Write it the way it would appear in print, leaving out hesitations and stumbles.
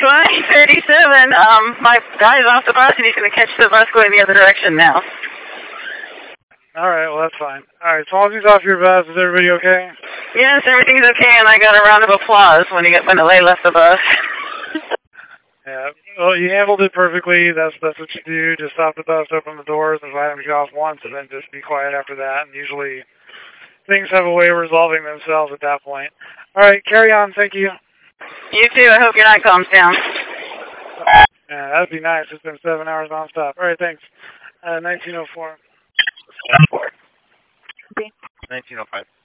2037. My guy's off the bus and he's going to catch the bus going the other direction now. All right, well, that's fine. All right, as long as he's off your bus, is everybody okay? Yes, everything's okay, and I got a round of applause when they left the bus. Yeah, well, you handled it perfectly. That's what you do. Just stop the bus, open the doors, invite them to get off once, and then just be quiet after that. And usually things have a way of resolving themselves at that point. All right, carry on. Thank you. You too. I hope your night calms down. Yeah, that'd be nice. It's been 7 hours nonstop. All right, thanks. 1904. 1905.